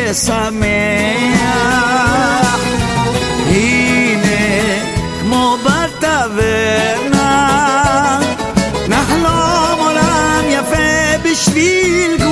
ושמח. הנה כמו בטברנה נחלום עולם יפה בשביל